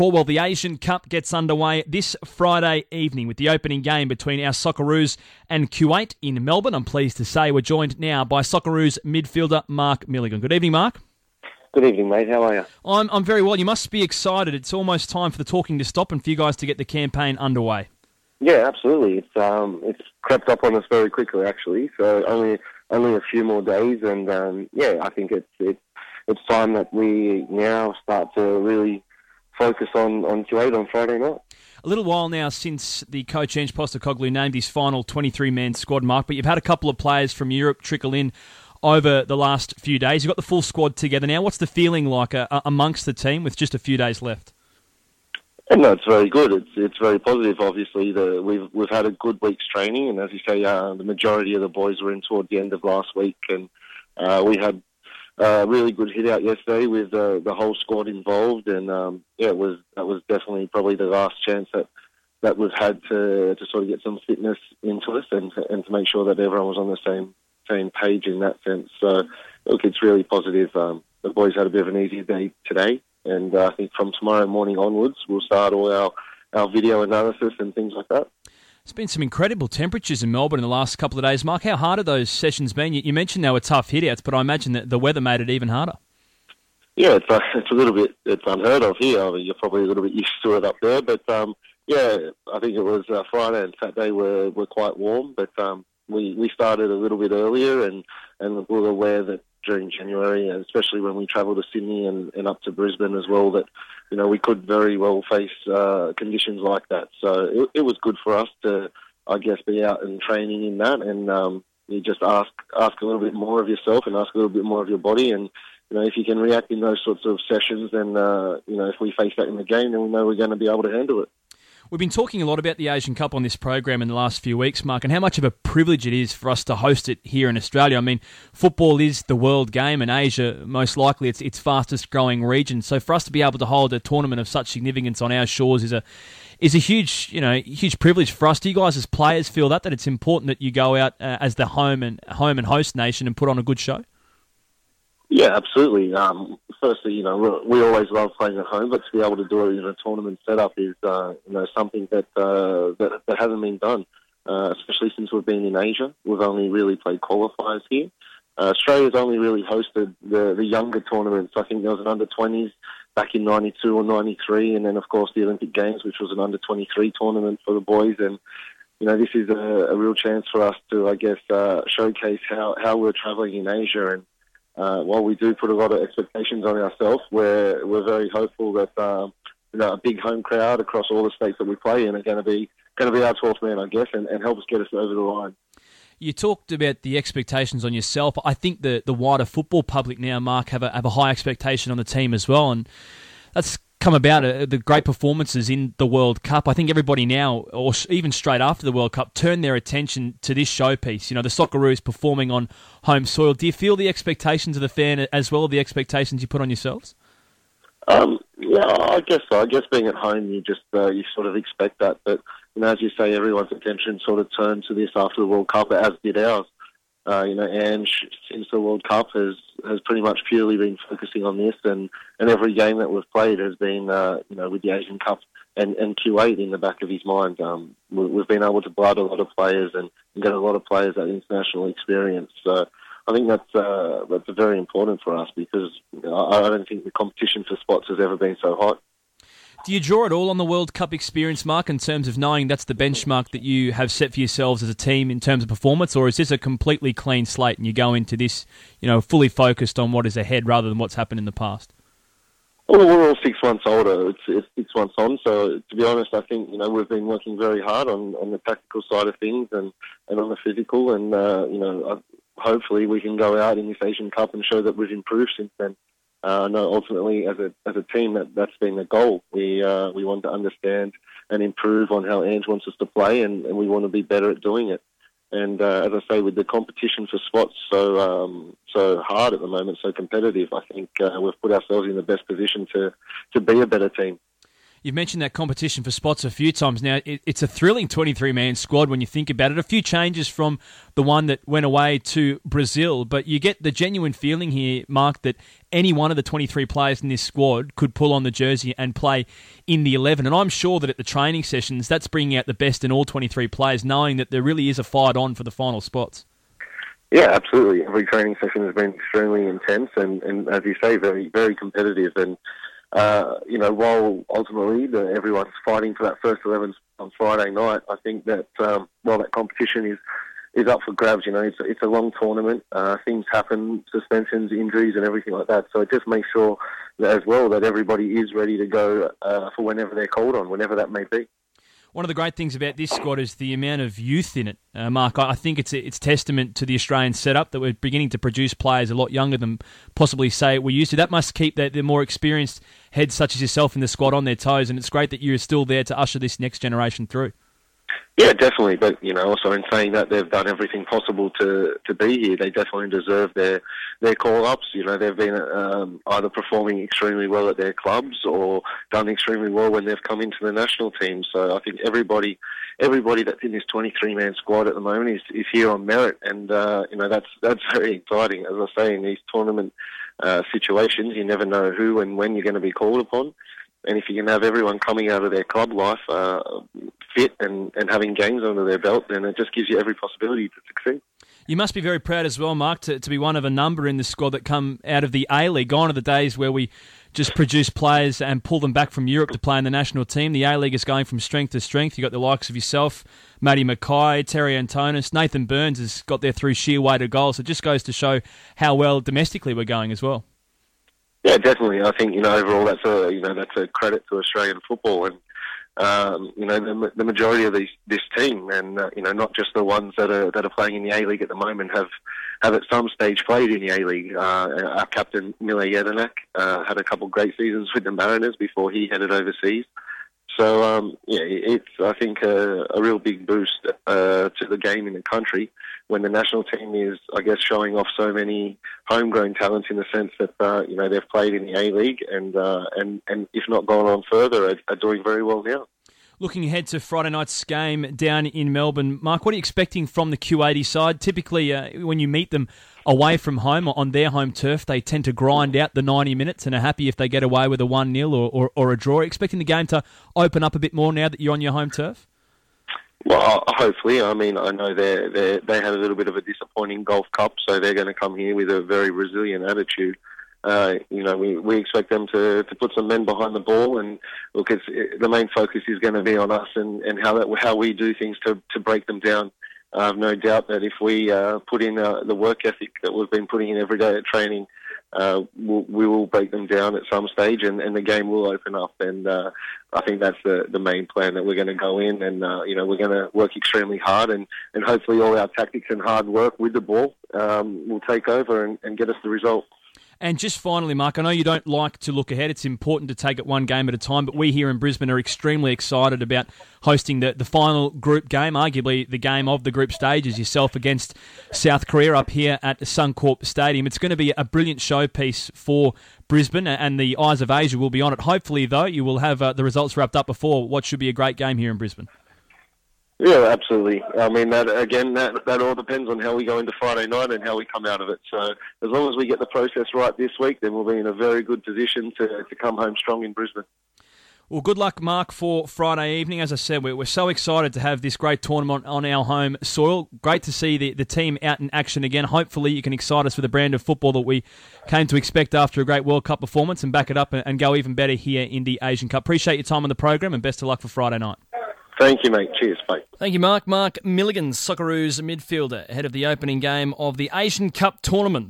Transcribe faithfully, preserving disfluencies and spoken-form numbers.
Well, the Asian Cup gets underway this Friday evening with the opening game between our Socceroos and Kuwait in Melbourne. I'm pleased to say we're joined now by Socceroos midfielder Mark Milligan. Good evening, Mark. Good evening, mate. How are you? I'm I'm very well. You must be excited. It's almost time for the talking to stop and for you guys to get the campaign underway. Yeah, absolutely. It's um it's crept up on us very quickly, actually. So only only a few more days, and um, yeah, I think it's it's it's time that we now start to really focus on, on Kuwait on Friday night. A little while now since the coach Ange Postecoglou named his final twenty-three man squad, Mark, but you've had a couple of players from Europe trickle in over the last few days. You've got the full squad together now. What's the feeling like uh, amongst the team with just a few days left? No, it's very good. It's it's very positive. Obviously, the, we've we've had a good week's training, and as you say, uh, the majority of the boys were in toward the end of last week, and uh, we had a really good hit out yesterday with uh, the whole squad involved, and um, yeah, it was that was definitely probably the last chance that, that we've had to to sort of get some fitness into us, and to, and to make sure that everyone was on the same same page in that sense. So, look, it's really positive. Um, the boys had a bit of an easier day today. And uh, I think from tomorrow morning onwards, we'll start all our, our video analysis and things like that. There's been some incredible temperatures in Melbourne in the last couple of days. Mark, how hard have those sessions been? You, you mentioned they were tough hit-outs, but I imagine that the weather made it even harder. Yeah, it's, uh, it's a little bit it's unheard of here. I mean, you're probably a little bit used to it up there. But, um, yeah, I think it was uh, Friday and Saturday were, were quite warm. But um, we, we started a little bit earlier, and, and we were aware that during January, and especially when we travel to Sydney and, and up to Brisbane as well, that, you know, we could very well face uh, conditions like that. So it, it was good for us to, I guess, be out and training in that, and um, you just ask ask a little bit more of yourself and ask a little bit more of your body, and, you know, if you can react in those sorts of sessions, then, uh, you know, if we face that in the game, then we know we're going to be able to handle it. We've been talking a lot about the Asian Cup on this program in the last few weeks, Mark, and how much of a privilege it is for us to host it here in Australia. I mean, football is the world game, and Asia, most likely, it's its fastest growing region. So for us to be able to hold a tournament of such significance on our shores is a is a huge, you know, huge privilege for us. Do you guys as players feel that that it's important that you go out uh, as the home and home and host nation and put on a good show? Yeah, absolutely. Um, firstly, you know, we always love playing at home, but to be able to do it in a tournament setup is, uh, you know, something that, uh, that that hasn't been done, uh, especially since we've been in Asia. We've only really played qualifiers here. Uh, Australia's only really hosted the, the younger tournaments. I think there was an under twenties back in ninety-two or ninety-three, and then, of course, the Olympic Games, which was an under twenty-three tournament for the boys. And, you know, this is a, a real chance for us to, I guess, uh, showcase how, how we're travelling in Asia. And Uh, while we do put a lot of expectations on ourselves, we're we're very hopeful that um, you know, a big home crowd across all the states that we play in are going to be going to be our twelfth man, I guess, and, and help us get us over the line. You talked about the expectations on yourself. I think the the wider football public now, Mark, have a have a high expectation on the team as well, and that's come about uh, the great performances in the World Cup. I think everybody now, or even straight after the World Cup, turned their attention to this showpiece. You know, the Socceroos performing on home soil. Do you feel the expectations of the fan as well as the expectations you put on yourselves? Um, yeah, I guess so. I guess being at home, you just uh, you sort of expect that. But, you know, as you say, everyone's attention sort of turned to this after the World Cup, as did ours. Uh, you know, Ange, since the World Cup, has, has pretty much purely been focusing on this, and, and every game that we've played has been, uh, you know, with the Asian Cup and, and Kuwait in the back of his mind. Um, we, we've been able to blood a lot of players and, and get a lot of players that international experience. So I think that's uh, that's very important for us, because, you know, I, I don't think the competition for spots has ever been so hot. Do you draw it all on the World Cup experience, Mark, in terms of knowing that's the benchmark that you have set for yourselves as a team in terms of performance, or is this a completely clean slate and you go into this, you know, fully focused on what is ahead rather than what's happened in the past? Well, we're all six months older. It's, it's six months on, so to be honest, I think, you know, we've been working very hard on, on the tactical side of things and, and on the physical, and uh, you know, hopefully we can go out in this Asian Cup and show that we've improved since then. Uh, no, ultimately, as a as a team, that that's been the goal. We uh, we want to understand and improve on how Ange wants us to play, and, and we want to be better at doing it. And uh, as I say, with the competition for spots so um, so hard at the moment, so competitive, I think uh, we've put ourselves in the best position to, to be a better team. You've mentioned that competition for spots a few times now. It, it's a thrilling twenty-three man squad when you think about it. A few changes from the one that went away to Brazil, but you get the genuine feeling here, Mark, that any one of the twenty-three players in this squad could pull on the jersey and play in the eleven. And I'm sure that at the training sessions, that's bringing out the best in all twenty-three players, knowing that there really is a fight on for the final spots. Yeah, absolutely. Every training session has been extremely intense and, and as you say, very, very competitive. And Uh, you know, while ultimately the, everyone's fighting for that first eleven on Friday night, I think that um, while that competition is, is up for grabs, you know, it's, it's a long tournament. Uh, things happen, suspensions, injuries and everything like that. So it just makes sure that as well that everybody is ready to go uh, for whenever they're called on, whenever that may be. One of the great things about this squad is the amount of youth in it, uh, Mark. I think it's it's testament to the Australian setup that we're beginning to produce players a lot younger than possibly say we used to. That must keep the, the more experienced heads such as yourself in the squad on their toes, and it's great that you're still there to usher this next generation through. Yeah, definitely. But, you know, also in saying that they've done everything possible to, to be here, they definitely deserve their, their call-ups. You know, they've been um, either performing extremely well at their clubs or done extremely well when they've come into the national team. So I think everybody everybody that's in this twenty-three man squad at the moment is, is here on merit. And, uh, you know, that's that's very exciting. As I say, in these tournament uh, situations, you never know who and when you're going to be called upon. And if you can have everyone coming out of their club life uh, fit and, and having games under their belt, then it just gives you every possibility to succeed. You must be very proud as well, Mark, to, to be one of a number in the squad that come out of the A-League. Gone are the days where we just produce players and pull them back from Europe to play in the national team. The A-League is going from strength to strength. You've got the likes of yourself, Matty Mackay, Terry Antonis, Nathan Burns has got there through sheer weight of goals. It just goes to show how well domestically we're going as well. Yeah, definitely. I think, you know, overall that's a, you know, that's a credit to Australian football and, um, you know, the, the majority of these, this team and, uh, you know, not just the ones that are, that are playing in the A-League at the moment have, have at some stage played in the A-League. Uh, our captain, Mile Jedinak, uh, had a couple of great seasons with the Mariners before he headed overseas. So, um, yeah, it's, I think, a, a real big boost uh, to the game in the country when the national team is, I guess, showing off so many homegrown talents in the sense that, uh, you know, they've played in the A-League and, uh, and, and if not gone on further, are, are doing very well now. Looking ahead to Friday night's game down in Melbourne, Mark, what are you expecting from the Q eighty side? Typically, uh, when you meet them away from home or on their home turf, they tend to grind out the ninety minutes and are happy if they get away with a one nil or, or, or a draw. Are you expecting the game to open up a bit more now that you're on your home turf? Well, hopefully. I mean, I know they they they had a little bit of a disappointing Gulf Cup, so they're going to come here with a very resilient attitude. Uh, you know, we, we expect them to, to put some men behind the ball, and look, it's, it, the main focus is going to be on us and, and how that, how we do things to, to break them down. I have no doubt that if we uh, put in uh, the work ethic that we've been putting in every day at training, uh, we'll, we will break them down at some stage, and, and the game will open up. And uh, I think that's the, the main plan, that we're going to go in and uh, you know we're going to work extremely hard, and, and hopefully all our tactics and hard work with the ball um, will take over and, and get us the result. And just finally, Mark, I know you don't like to look ahead. It's important to take it one game at a time, but we here in Brisbane are extremely excited about hosting the, the final group game, arguably the game of the group stages, yourself against South Korea up here at the Suncorp Stadium. It's going to be a brilliant showpiece for Brisbane, and the eyes of Asia will be on it. Hopefully, though, you will have uh, the results wrapped up before what should be a great game here in Brisbane. Yeah, absolutely. I mean, that again, that that all depends on how we go into Friday night and how we come out of it. So as long as we get the process right this week, then we'll be in a very good position to, to come home strong in Brisbane. Well, good luck, Mark, for Friday evening. As I said, we're, we're so excited to have this great tournament on our home soil. Great to see the, the team out in action again. Hopefully you can excite us with the brand of football that we came to expect after a great World Cup performance and back it up and, and go even better here in the Asian Cup. Appreciate your time on the program and best of luck for Friday night. Thank you, mate. Cheers, mate. Thank you, Mark. Mark Milligan, Socceroos midfielder, ahead of the opening game of the Asian Cup tournament.